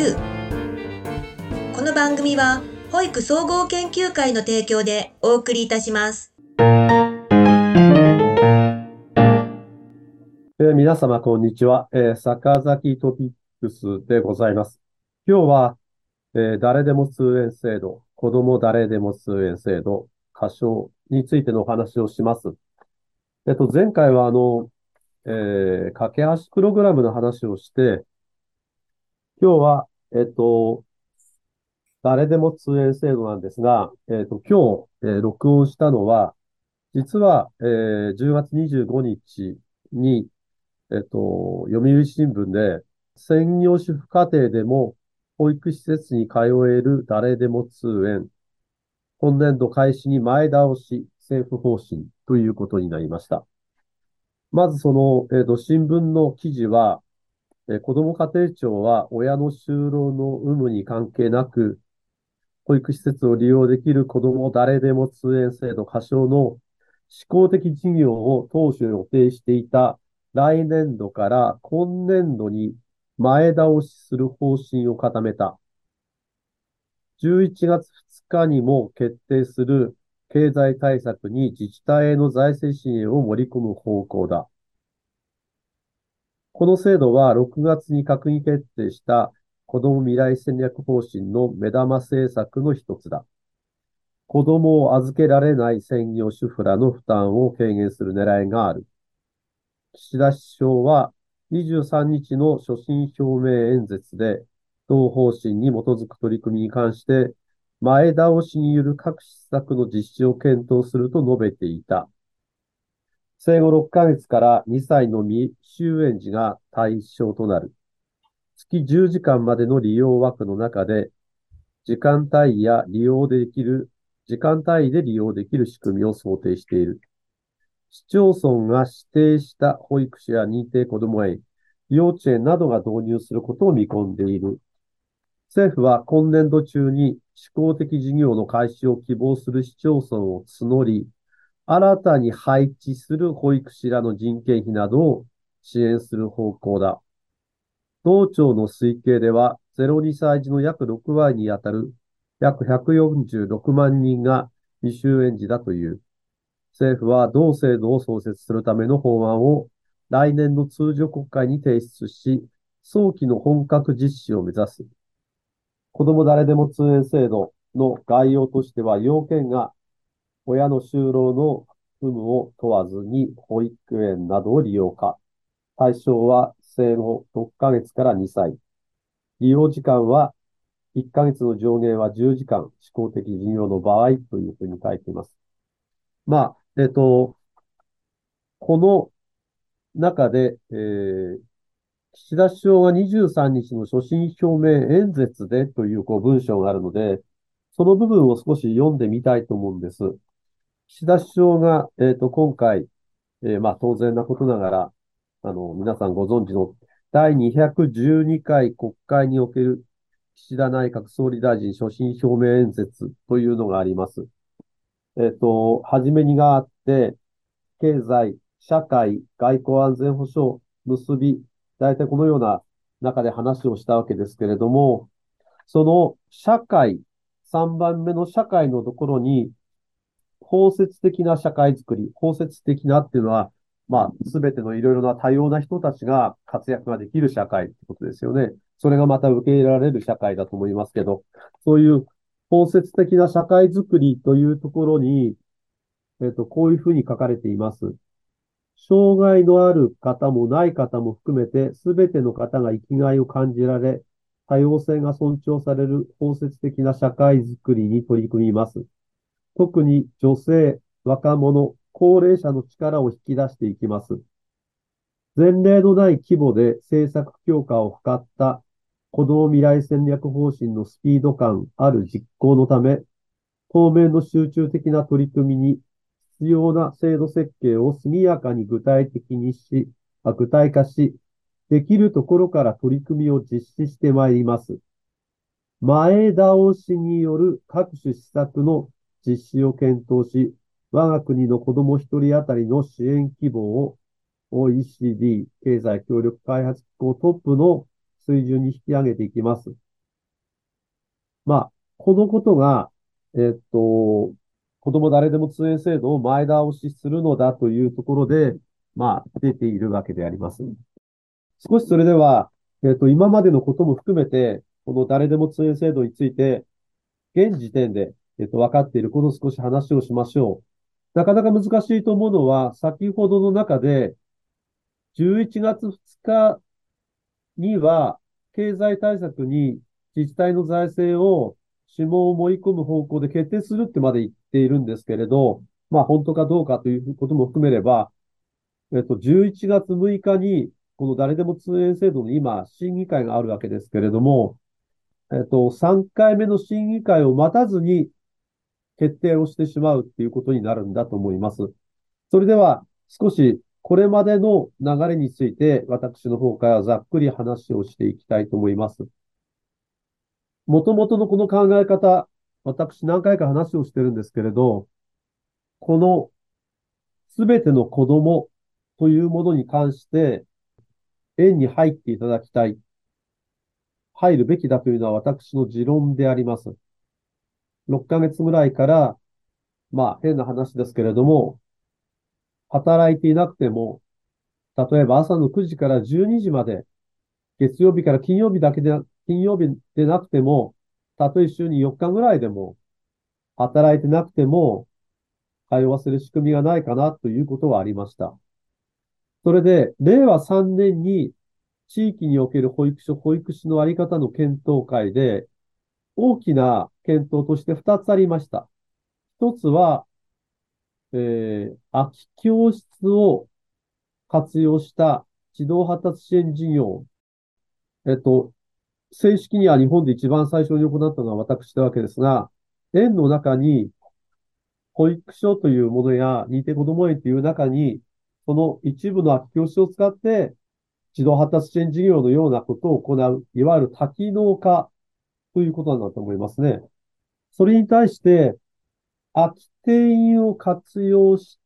この番組は保育総合研究会の提供でお送りいたします。 皆様、こんにちは。坂崎トピックスでございます。今日は、誰でも通園制度、子ども誰でも通園制度、仮称についてのお話をします。前回は、架け橋プログラムの話をして、今日は、誰でも通園制度なんですが、今日、録音したのは、実は、10月25日に、読売新聞で、専業主婦家庭でも保育施設に通える誰でも通園、今年度開始に前倒し政府方針ということになりました。まずその、新聞の記事は、子ども家庭庁は親の就労の有無に関係なく、保育施設を利用できる子ども誰でも通園制度仮称の試行的事業を当初予定していた来年度から今年度に前倒しする方針を固めた。11月2日にも決定する経済対策に自治体への財政支援を盛り込む方向だ。この制度は6月に閣議決定した子ども未来戦略方針の目玉政策の一つだ。子供を預けられない専業主婦らの負担を軽減する狙いがある。岸田首相は23日の所信表明演説で、同方針に基づく取り組みに関して、前倒しによる各施策の実施を検討すると述べていた。生後6ヶ月から2歳の未就園児が対象となる。月10時間までの利用枠の中で、時間単位で利用できる仕組みを想定している。市町村が指定した保育士や認定こども園、幼稚園などが導入することを見込んでいる。政府は今年度中に試行的事業の開始を希望する市町村を募り、新たに配置する保育士らの人件費などを支援する方向だ。同庁の推計では、0-2歳児の約6割にあたる約146万人が未就園児だという。政府は同制度を創設するための法案を来年の通常国会に提出し、早期の本格実施を目指す。子ども誰でも通園制度の概要としては、要件が親の就労の有無を問わずに保育園などを利用か。対象は生後6ヶ月から2歳。利用時間は1ヶ月の上限は10時間、試行的事業の場合というふうに書いています。まあ、この中で、岸田首相が23日の所信表明演説でという文章があるので、その部分を少し読んでみたいと思うんです。岸田首相が、今回、当然なことながら、皆さんご存知の第212回国会における岸田内閣総理大臣所信表明演説というのがあります。はじめにがあって、経済、社会、外交安全保障、結び、大体このような中で話をしたわけですけれども、その社会、3番目の社会のところに、包摂的な社会づくり、包摂的なっていうのは、すべてのいろいろな多様な人たちが活躍ができる社会ってことですよね。それがまた受け入れられる社会だと思いますけど、そういう包摂的な社会づくりというところに、こういうふうに書かれています。障害のある方もない方も含めて、すべての方が生きがいを感じられ、多様性が尊重される包摂的な社会づくりに取り組みます。特に女性、若者、高齢者の力を引き出していきます。前例のない規模で政策強化を図った子ども未来戦略方針のスピード感ある実行のため、当面の集中的な取り組みに必要な制度設計を速やかに具体化し、できるところから取り組みを実施してまいります。前倒しによる各種施策の実施を検討し、我が国の子ども一人当たりの支援規模を OECD 経済協力開発機構トップの水準に引き上げていきます。 まあ、このことが、子供誰でも通園制度を前倒しするのだというところで、まあ、出ているわけであります。少しそれでは、今までのことも含めて、この誰でも通園制度について、現時点で、分かっていることを少し話をしましょう。なかなか難しいと思うのは、先ほどの中で、11月2日には、経済対策に自治体の財政を諮問を盛り込む方向で決定するってまで言っているんですけれど、まあ本当かどうかということも含めれば、11月6日に、この誰でも通園制度の今、審議会があるわけですけれども、3回目の審議会を待たずに決定をしてしまうっていうことになるんだと思います。それでは、少しこれまでの流れについて、私の方からざっくり話をしていきたいと思います。もともとのこの考え方、私何回か話をしてるんですけれど、このすべての子供というものに関して、園に入っていただきたい、入るべきだというのは私の持論であります。6ヶ月ぐらいから、まあ変な話ですけれども、働いていなくても、例えば朝の9時から12時まで、月曜日から金曜日だけで、金曜日でなくても、たとえ週に4日ぐらいでも、働いてなくても、通わせる仕組みがないかなということはありました。それで、令和3年に地域における保育所、保育士のあり方の検討会で、大きな検討として2つありました。1つは、空き教室を活用した児童発達支援事業。えっと、正式には日本で一番最初に行ったのは私なわけですが、園の中に保育所というものや認定こども園という中に、その一部の空き教室を使って児童発達支援事業のようなことを行う、いわゆる多機能化ということなんだと思いますね。それに対して、空き定員を活用して、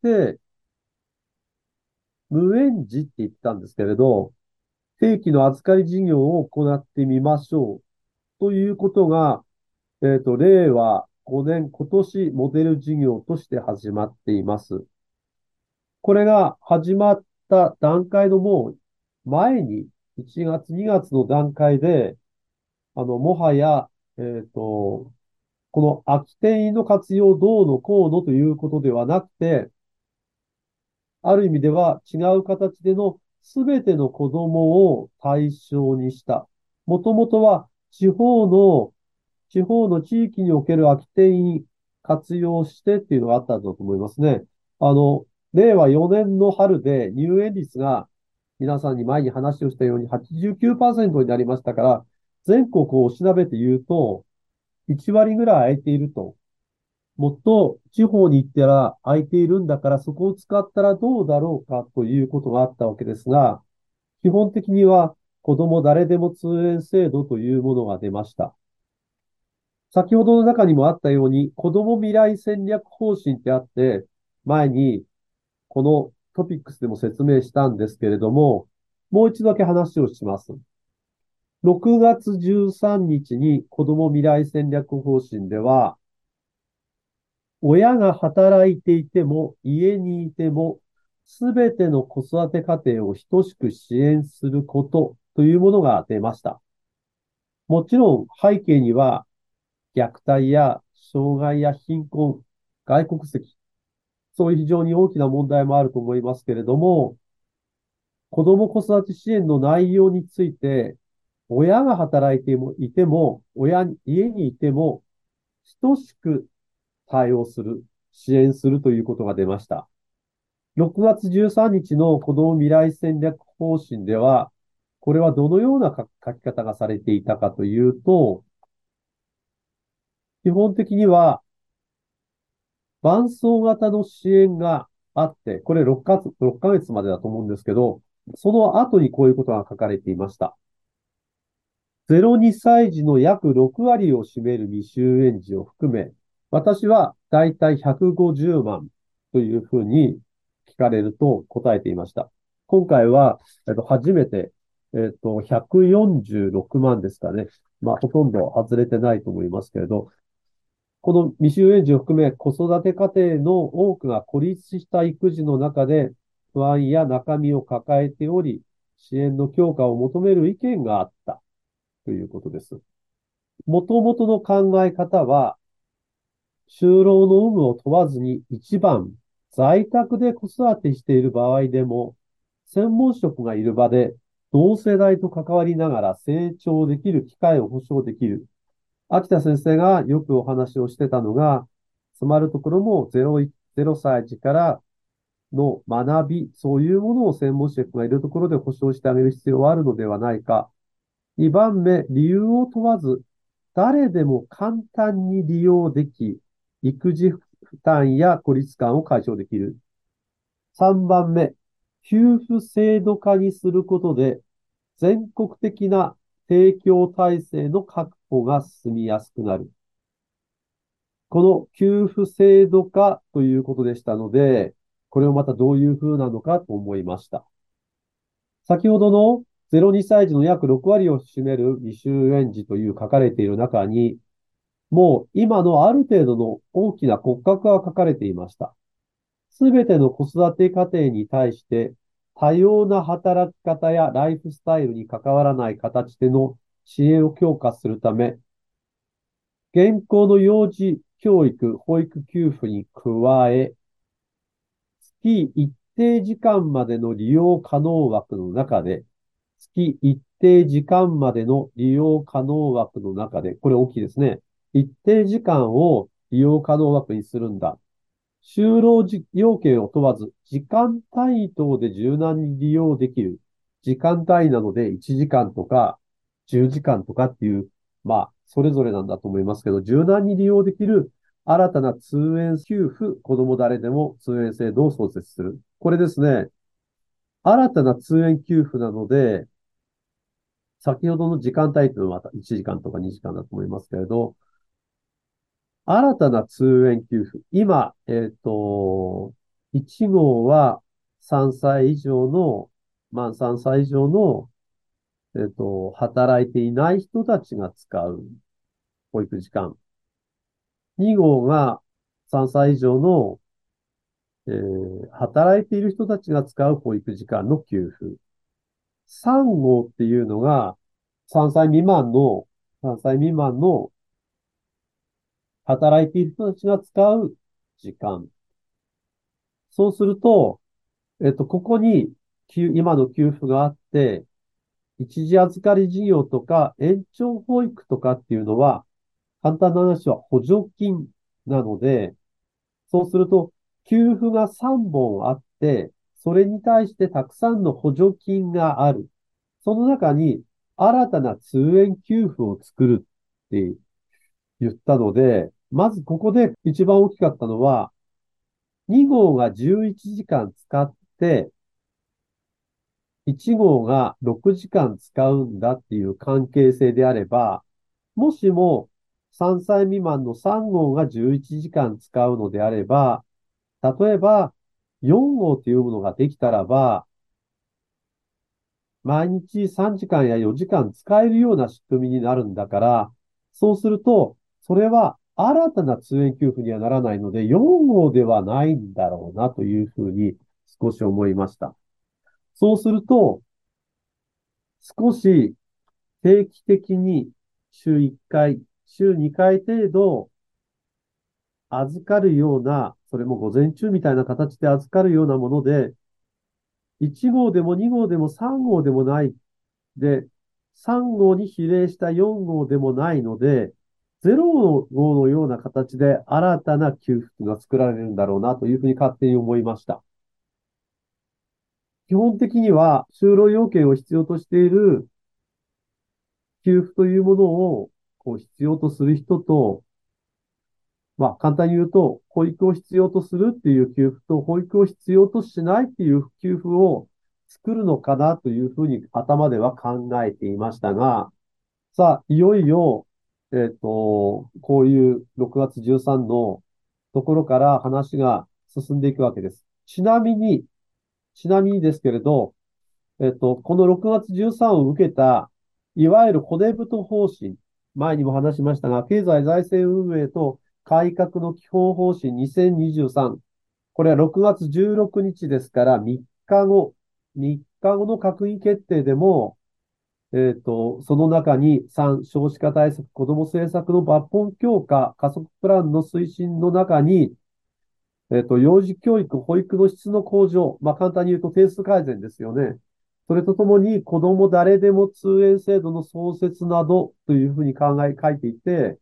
無園児って言ったんですけれど、定期の預かり事業を行ってみましょうということが、令和5年、今年モデル事業として始まっています。これが始まった段階のもう前に、1月、2月の段階で、もはや、この空き定員の活用どうのこうのということではなくて、ある意味では違う形でのすべての子供を対象にした。もともとは地方の地域における空き定員活用してっていうのがあったんだと思いますね。令和4年の春で入園率が皆さんに前に話をしたように89%になりましたから、全国を調べて言うと、1割ぐらい空いていると。もっと地方に行ったら空いているんだからそこを使ったらどうだろうかということがあったわけですが、基本的には子供誰でも通園制度というものが出ました。先ほどの中にもあったように、子供未来戦略方針ってあって、前にこのトピックスでも説明したんですけれども、もう一度だけ話をします。6月13日に子供未来戦略方針では、親が働いていても、家にいても、すべての子育て家庭を等しく支援することというものが出ました。もちろん背景には、虐待や障害や貧困、外国籍、そういう非常に大きな問題もあると思いますけれども、子ども子育て支援の内容について、親が働いていても、家にいても、等しく対応する、支援するということが出ました。6月13日の子ども未来戦略方針では、これはどのような書き方がされていたかというと、基本的には伴走型の支援があって、これ6ヶ月までだと思うんですけど、その後にこういうことが書かれていました。0、2歳児の約6割を占める未就園児を含め、私はだいたい150万というふうに聞かれると答えていました。今回は、初めて、146万ですかね。 ほとんど外れてないと思いますけれど、この未就園児を含め子育て家庭の多くが孤立した育児の中で不安や中身を抱えており、支援の強化を求める意見があったということです。元々の考え方は、就労の有無を問わずに一番在宅で子育てしている場合でも、専門職がいる場で同世代と関わりながら成長できる機会を保障できる。秋田先生がよくお話をしてたのが、つまるところも0歳児からの学び、そういうものを専門職がいるところで保障してあげる必要はあるのではないか。2番目、理由を問わず、誰でも簡単に利用でき、育児負担や孤立感を解消できる。3番目、給付制度化にすることで、全国的な提供体制の確保が進みやすくなる。この給付制度化ということでしたので、これをまたどういう風なのかと思いました。先ほどの0、2歳児の約6割を占める未就園児という書かれている中に、もう今のある程度の大きな骨格が書かれていました。すべての子育て家庭に対して多様な働き方やライフスタイルに関わらない形での支援を強化するため、現行の幼児教育、保育給付に加え、月一定時間までの利用可能枠の中で、月一定時間までの利用可能枠の中で、これ大きいですね。一定時間を利用可能枠にするんだ。就労要件を問わず、時間単位等で柔軟に利用できる。時間単位なので1時間とか10時間とかっていう、それぞれなんだと思いますけど、柔軟に利用できる新たな通園給付、子供誰でも通園制度を創設する。これですね、新たな通園給付なので、先ほどの時間帯というのはまた1時間とか2時間だと思いますけれど、新たな通園給付。今、1号は3歳以上の、満3歳以上の、働いていない人たちが使う保育時間。2号が3歳以上の、働いている人たちが使う保育時間の給付。3号っていうのが3歳未満の、3歳未満の働いている人たちが使う時間。そうすると、ここに、今の給付があって、一時預かり事業とか延長保育とかっていうのは、簡単な話は補助金なので、そうすると、給付が3本あって、それに対してたくさんの補助金がある。その中に新たな通園給付を作るって言ったので、まずここで一番大きかったのは、2号が11時間使って、1号が6時間使うんだっていう関係性であれば、もしも3歳未満の3号が11時間使うのであれば、例えば4号というものができたらば、毎日3時間や4時間使えるような仕組みになるんだから、そうすると、それは新たな通園給付にはならないので、4号ではないんだろうなというふうに少し思いました。そうすると、少し定期的に週1回、週2回程度預かるような、それも午前中みたいな形で預かるようなもので、1号でも2号でも3号でもないで、3号に比例した4号でもないので、0号のような形で新たな給付が作られるんだろうなというふうに勝手に思いました。基本的には就労要件を必要としている給付というものを必要とする人と、簡単に言うと、保育を必要とするっていう給付と、保育を必要としないっていう給付を作るのかなというふうに頭では考えていましたが、さあ、いよいよ、こういう6月13のところから話が進んでいくわけです。ちなみにですけれど、この6月13を受けた、いわゆる骨太方針。 前にも話しましたが、経済財政運営と改革の基本方針2023。これは6月16日ですから3日後、3日後の閣議決定でも、その中に3、少子化対策、子ども政策の抜本強化、加速プランの推進の中に、幼児教育、保育の質の向上、まあ、簡単に言うと定数改善ですよね。それとともに、子ども誰でも通園制度の創設などというふうに書いていて、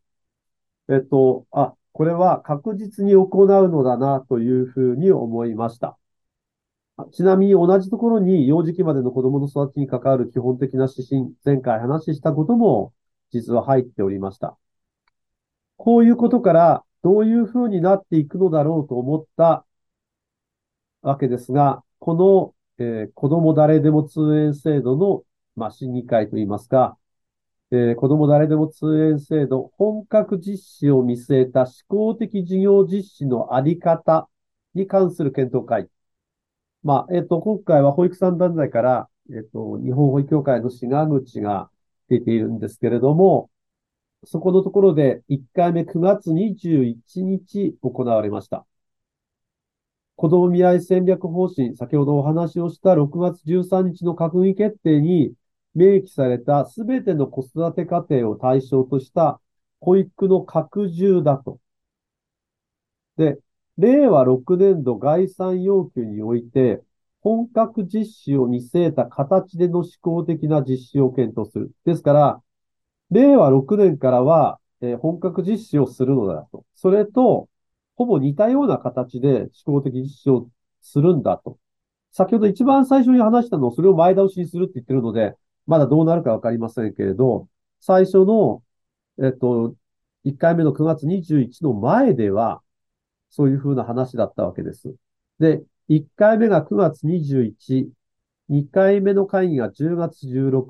これは確実に行うのだなというふうに思いました。ちなみに同じところに幼児期までの子どもの育ちに関わる基本的な指針、前回話したことも実は入っておりました。こういうことからどういうふうになっていくのだろうと思ったわけですが、この、子ども誰でも通園制度の、まあ、審議会といいますか、子ども誰でも通園制度本格実施を見据えた試行的事業実施のあり方に関する検討会。まあ、今回は保育産団体から、日本保育協会の志賀口が出ているんですけれども、そこのところで1回目9月21日行われました。子ども未来戦略方針、先ほどお話をした6月13日の閣議決定に明記されたすべての子育て家庭を対象とした保育の拡充だと。で、令和6年度概算要求において、本格実施を見据えた形での試行的な実施を検討する。ですから、令和6年からは、本格実施をするのだと。それと、ほぼ似たような形で試行的実施をするんだと。先ほど一番最初に話したのをそれを前倒しにするって言ってるので、まだどうなるかわかりませんけれど、最初の、1回目の9月21の前では、そういうふうな話だったわけです。で、1回目が9月21、2回目の会議が10月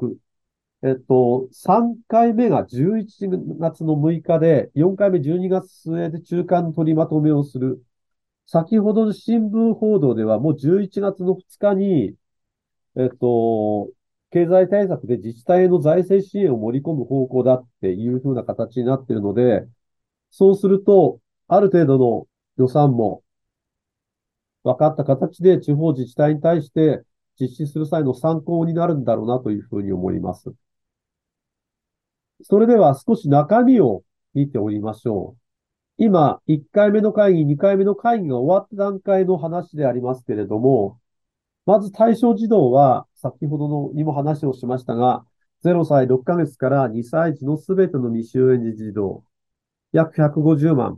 16、3回目が11月の6日で、4回目12月末で中間取りまとめをする。先ほどの新聞報道ではもう11月の2日に、えっと、経済対策で自治体への財政支援を盛り込む方向だっていうふうな形になっているので、そうすると、ある程度の予算も分かった形で地方自治体に対して実施する際の参考になるんだろうなというふうに思います。それでは少し中身を見ておりましょう。今、1回目の会議、2回目の会議が終わった段階の話でありますけれども、まず対象児童は、先ほどのにも話をしましたが、0歳6ヶ月から2歳児のすべての未就園児児童、約150万。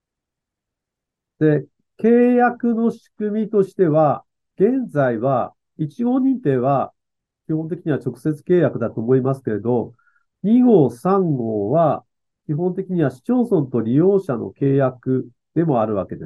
で、契約の仕組みとしては、現在は、1号認定は基本的には直接契約だと思いますけれど、2号、3号は基本的には市町村と利用者の契約でもあるわけです。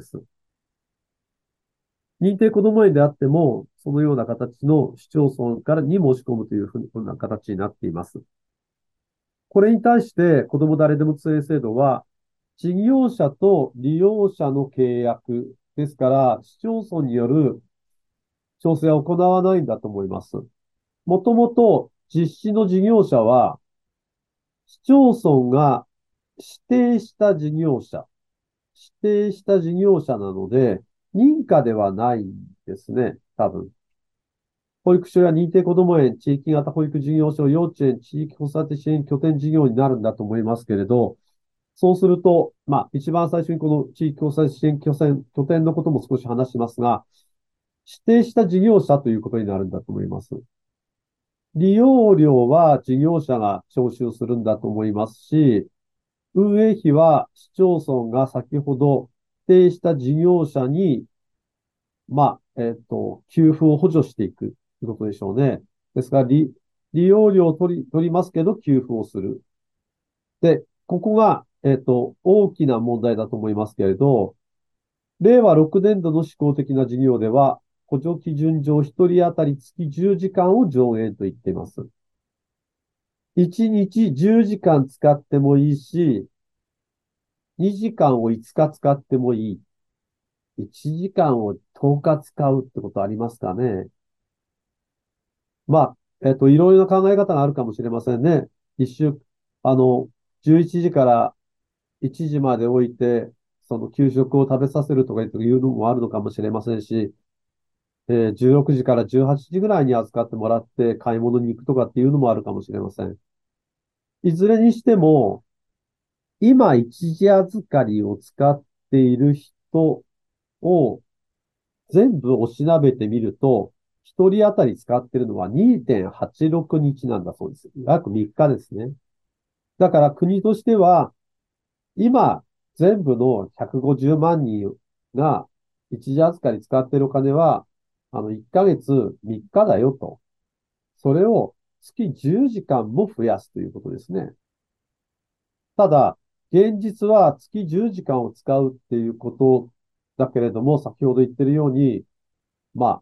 認定こども園であっても、そのような形の市町村からに申し込むというふうな形になっています。これに対して子ども誰でも通園制度は、事業者と利用者の契約ですから、市町村による調整は行わないんだと思います。もともと実施の事業者は、市町村が指定した事業者、指定した事業者なので、認可ではないんですね、多分。保育所や認定こども園、地域型保育事業所、幼稚園、地域子育て支援拠点事業になるんだと思いますけれど、そうすると、まあ、一番最初にこの地域子育て支援拠点のことも少し話しますが、指定した事業者ということになるんだと思います。利用料は事業者が徴収するんだと思いますし、運営費は市町村が先ほど指定した事業者に、まあ、給付を補助していくということでしょうね。ですから、利用料を取りますけど、給付をする。で、ここが、大きな問題だと思いますけれど、令和6年度の施行的な事業では、補助基準上1人当たり月10時間を上限と言っています。1日10時間使ってもいいし、2時間を5日使ってもいい。1時間を10日使うってことありますかね。まあ、いろいろな考え方があるかもしれませんね。一週、あの、 11時から1時まで置いて、その給食を食べさせるとかいうのもあるのかもしれませんし、16時から18時ぐらいに預かってもらって買い物に行くとかっていうのもあるかもしれません。いずれにしても、今一時預かりを使っている人を全部お調べてみると、一人当たり使ってるのは2.86日なんだそうです。約3日ですね。だから国としては、今全部の150万人が一時預かり使ってるお金は、1ヶ月3日だよと。それを月10時間も増やすということですね。ただ、現実は月10時間を使うっていうことだけれども、先ほど言ってるように、ま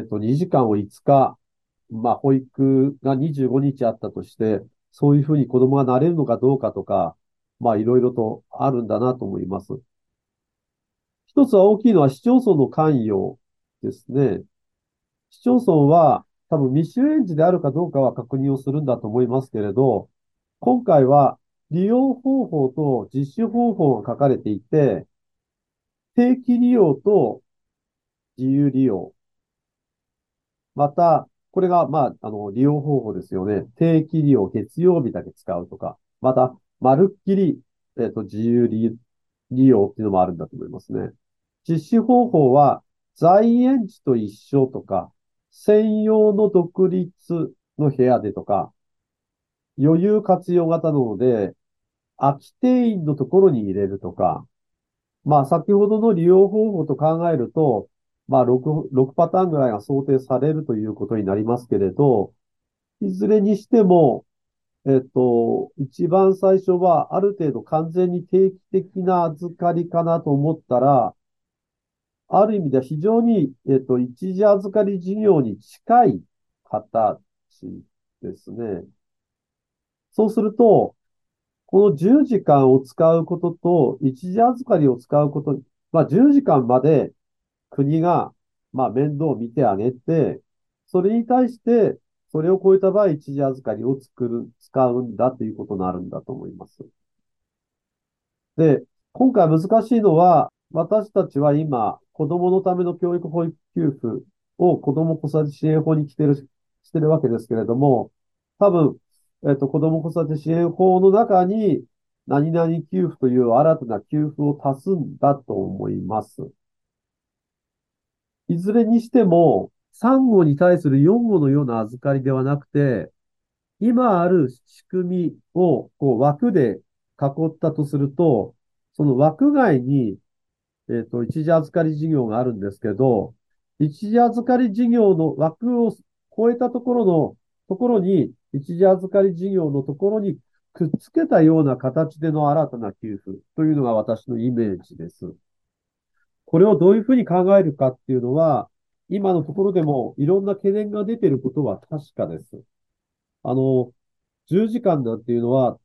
2時間を5日、保育が25日あったとして、そういうふうに子供がなれるのかどうかとか、いろいろとあるんだなと思います。一つは大きいのは市町村の関与ですね。市町村は多分未就園児であるかどうかは確認をするんだと思いますけれど、今回は利用方法と実施方法が書かれていて、定期利用と自由利用。また、これが、利用方法ですよね。定期利用、月曜日だけ使うとか。また、まるっきり、自由利用っていうのもあるんだと思いますね。実施方法は、在園児と一緒とか、専用の独立の部屋でとか、余裕活用型なので、空き定員のところに入れるとか、先ほどの利用方法と考えると、6パターンぐらいが想定されるということになりますけれど、いずれにしても、一番最初はある程度完全に定期的な預かりかなと思ったら、ある意味では非常に、一時預かり事業に近い形ですね。そうすると、この10時間を使うことと、一時預かりを使うこと、10時間まで国が、面倒を見てあげて、それに対して、それを超えた場合、一時預かりを使うんだということになるんだと思います。で、今回難しいのは、私たちは今、子供のための教育保育給付を子供子育て支援法にしてるわけですけれども、多分、子供子育て支援法の中に、何々給付という新たな給付を足すんだと思います。いずれにしても、3号に対する4号のような預かりではなくて、今ある仕組みをこう枠で囲ったとすると、その枠外に、一時預かり事業があるんですけど、一時預かり事業の枠を超えたところに、一時預かり事業のところにくっつけたような形での新たな給付というのが私のイメージです。これをどういうふうに考えるかっていうのは、今のところでもいろんな懸念が出ていることは確かです。あの、10時間なんていうのは、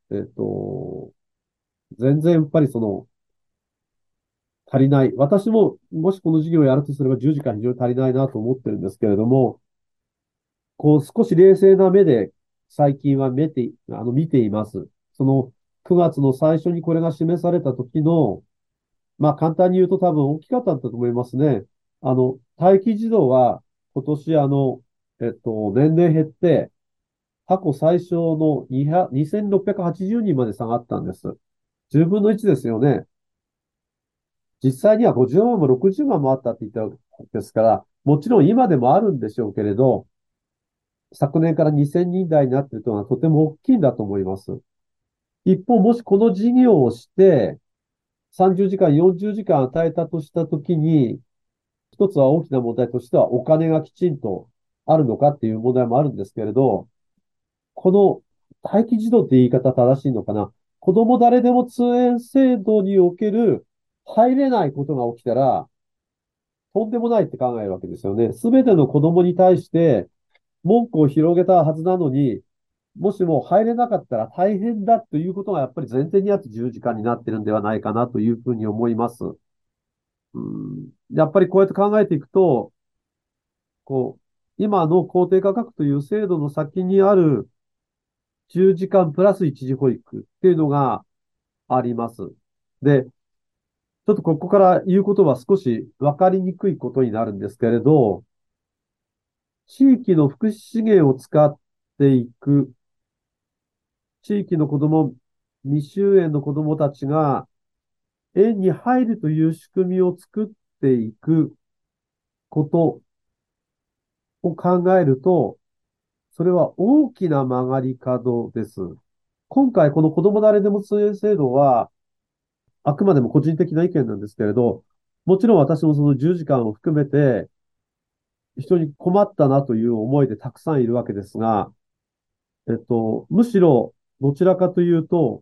全然やっぱり足りない。私も、もしこの授業をやるとすれば10時間非常に足りないなと思ってるんですけれども、こう少し冷静な目で最近は見ています。その9月の最初にこれが示された時の、簡単に言うと多分大きかったんだと思いますね。待機児童は今年年々減って、過去最小の2680人まで下がったんです。10分の1ですよね。実際には50万も60万もあったって言ったわけですから、もちろん今でもあるんでしょうけれど、昨年から2000人台になっているというのはとても大きいんだと思います。一方、もしこの事業をして、30時間、40時間与えたとしたときに、一つは大きな問題としてはお金がきちんとあるのかっていう問題もあるんですけれど、この待機児童って言い方正しいのかな。子供誰でも通園制度における入れないことが起きたら、とんでもないって考えるわけですよね。すべての子供に対して門戸を広げたはずなのに、もしも入れなかったら大変だということがやっぱり前提にあって10時間になってるんではないかなというふうに思います。やっぱりこうやって考えていくと、こう、今の公定価格という制度の先にある 10時間プラス一時保育っていうのがあります。で、ちょっとここから言うことは少し分かりにくいことになるんですけれど、地域の福祉資源を使っていく、地域の子ども、未就園の子どもたちが園に入るという仕組みを作っていくことを考えると、それは大きな曲がり角です。今回この子ども誰でも通園制度は、あくまでも個人的な意見なんですけれど、もちろん私もその10時間を含めて、非常に困ったなという思いでたくさんいるわけですが、むしろ、どちらかというと、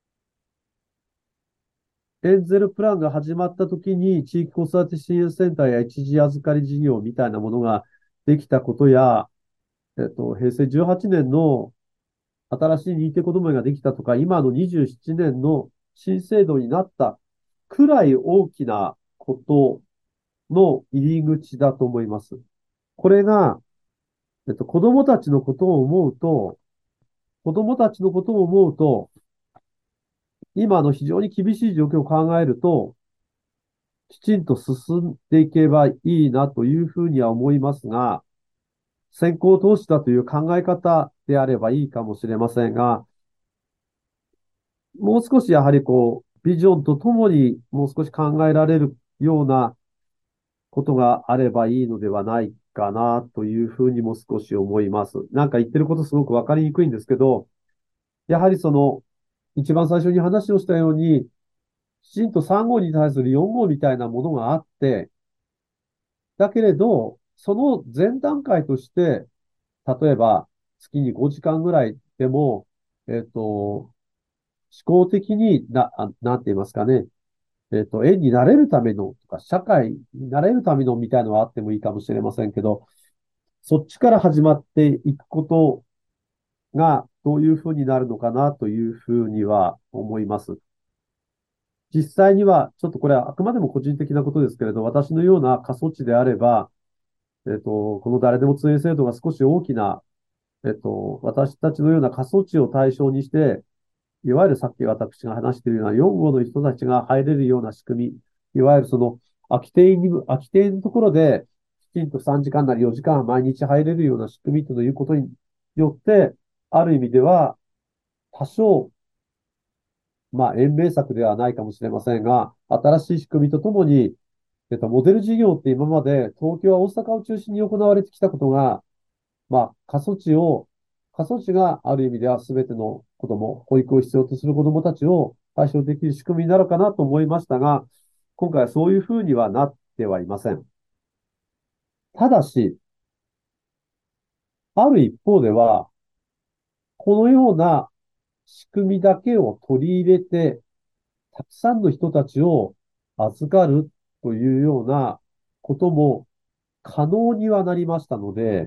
エンゼルプランが始まった時に、地域子育て支援センターや一時預かり事業みたいなものができたことや、平成18年の新しい認定こども園ができたとか、今の27年の新制度になったくらい大きなことの入り口だと思います。これが、子供たちのことを思うと、子供たちのことを思うと、今の非常に厳しい状況を考えると、きちんと進んでいけばいいなというふうには思いますが、先行投資だという考え方であればいいかもしれませんが、もう少しやはりビジョンとともにもう少し考えられるようなことがあればいいのではないかなというふうにも少し思います。なんか言ってることすごくわかりにくいんですけど、やはり一番最初に話をしたように、きちんと3号に対する4号みたいなものがあって、だけれど、その前段階として、例えば月に5時間ぐらいでも、思考的になんて言いますかね、縁になれるためのとか、社会になれるためのみたいなのはあってもいいかもしれませんけど、そっちから始まっていくことがどういうふうになるのかなというふうには思います。実際には、ちょっとこれはあくまでも個人的なことですけれど、私のような過疎地であれば、この誰でも通園制度が少し大きな、私たちのような過疎地を対象にして、いわゆるさっき私が話しているような4号の人たちが入れるような仕組み、いわゆる空き定のところで、きちんと3時間なり4時間毎日入れるような仕組みということによって、ある意味では、多少、延命策ではないかもしれませんが、新しい仕組みとともに、モデル事業って今まで東京や大阪を中心に行われてきたことが、過疎地がある意味では全ての子供、保育を必要とする子供たちを対象できる仕組みになるかなと思いましたが、今回はそういうふうにはなってはいません。ただし、ある一方では、このような仕組みだけを取り入れて、たくさんの人たちを預かるというようなことも可能にはなりましたので、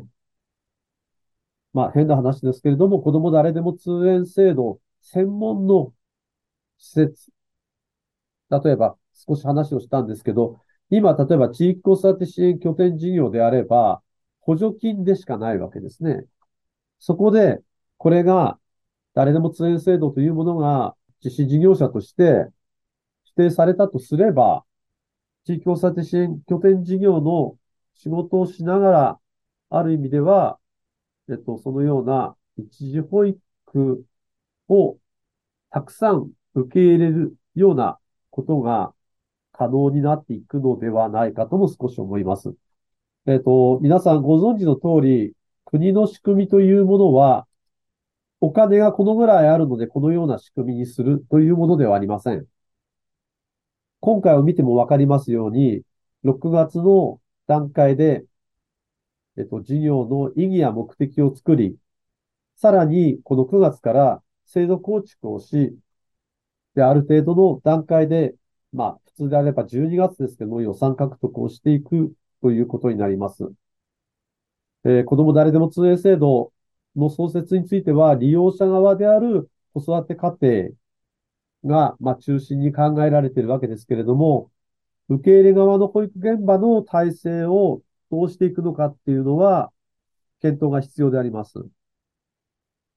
変な話ですけれども、子供誰でも通園制度専門の施設、例えば少し話をしたんですけど、今、例えば地域子育て支援拠点事業であれば、補助金でしかないわけですね。そこで、これが誰でも通園制度というものが実施事業者として指定されたとすれば、地域子育て支援拠点事業の仕事をしながら、ある意味では、そのような一時保育をたくさん受け入れるようなことが可能になっていくのではないかとも少し思います。皆さんご存知の通り、国の仕組みというものは、お金がこのぐらいあるので、このような仕組みにするというものではありません。今回を見てもわかりますように、6月の段階で、事業の意義や目的を作り、さらにこの9月から制度構築をし、で、ある程度の段階で、普通であれば12月ですけども、予算獲得をしていくということになります。子ども誰でも通園制度の創設については、利用者側である子育て家庭が、中心に考えられているわけですけれども、受け入れ側の保育現場の体制をどうしていくのかっていうのは、検討が必要であります。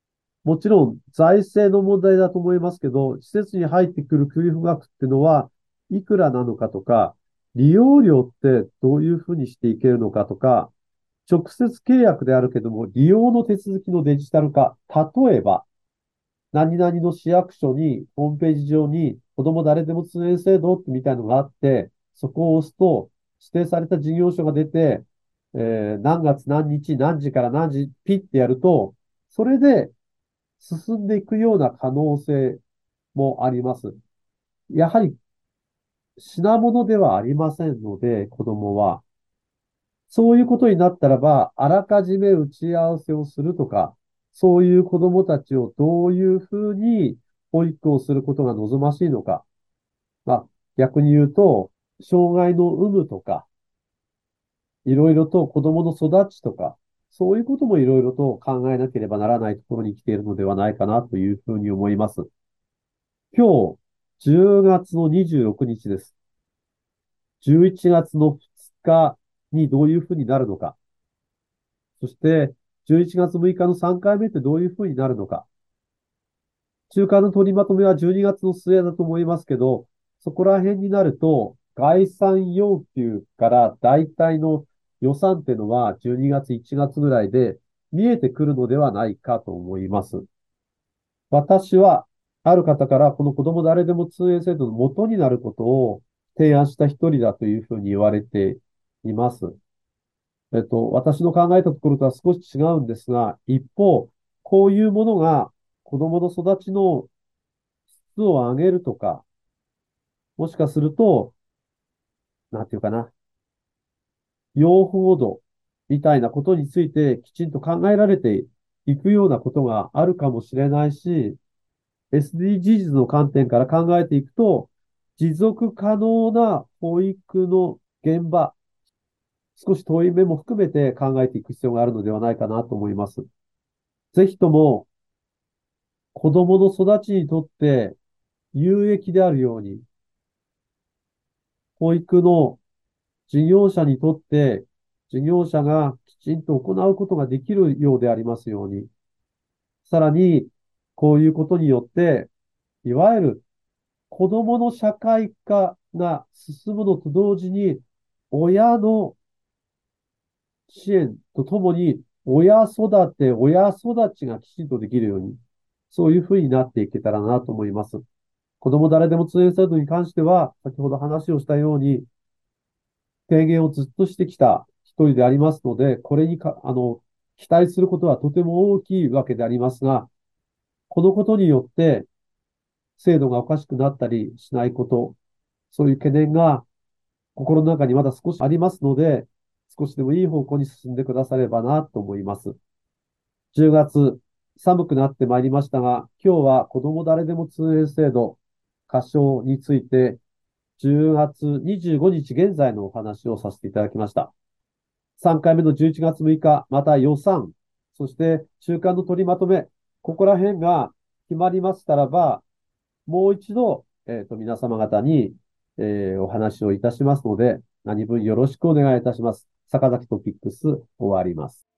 もちろん財政の問題だと思いますけど、施設に入ってくる給付額っていうのはいくらなのかとか、利用料ってどういうふうにしていけるのかとか、直接契約であるけども、利用の手続きのデジタル化。例えば、何々の市役所に、ホームページ上に、子供誰でも通園制度みたいなのがあって、そこを押すと、指定された事業所が出て、何月何日何時から何時、ピッてやると、それで進んでいくような可能性もあります。やはり品物ではありませんので、子供は。そういうことになったらば、あらかじめ打ち合わせをするとか、そういう子供たちをどういうふうに保育をすることが望ましいのか。まあ、逆に言うと、障害の有無とか、いろいろと子供の育ちとか、そういうこともいろいろと考えなければならないところに来ているのではないかなというふうに思います。今日、10月の26日です。11月の2日にどういうふうになるのか。そして、11月6日の3回目ってどういうふうになるのか。中間の取りまとめは12月の末だと思いますけど、そこら辺になると、概算要求から大体の予算っていうのは12月、1月ぐらいで見えてくるのではないかと思います。私は、ある方からこの子供誰でも通園制度の元になることを提案した一人だというふうに言われています。私の考えたところとは少し違うんですが、一方、こういうものが子供の育ちの質を上げるとか、もしかすると、なんていうかな、用法度みたいなことについてきちんと考えられていくようなことがあるかもしれないし、SDGs の観点から考えていくと、持続可能な保育の現場、少し遠い目も含めて考えていく必要があるのではないかなと思います。ぜひとも子供の育ちにとって有益であるように、保育の事業者にとって、事業者がきちんと行うことができるようでありますように、さらに、こういうことによって、いわゆる子供の社会化が進むのと同時に、親の支援とともに、親育ちがきちんとできるように、そういうふうになっていけたらなと思います。子供誰でも通園制度に関しては、先ほど話をしたように、提言をずっとしてきた一人でありますので、これにか、期待することはとても大きいわけでありますが、このことによって制度がおかしくなったりしないこと、そういう懸念が心の中にまだ少しありますので、少しでもいい方向に進んでくださればなと思います。10月、寒くなってまいりましたが、今日は子供誰でも通園制度、仮称について10月25日現在のお話をさせていただきました。3回目の11月6日、また予算、そして中間の取りまとめ、ここら辺が決まりましたらば、もう一度、皆様方に、お話をいたしますので、何分よろしくお願いいたします。坂崎トピックス終わります。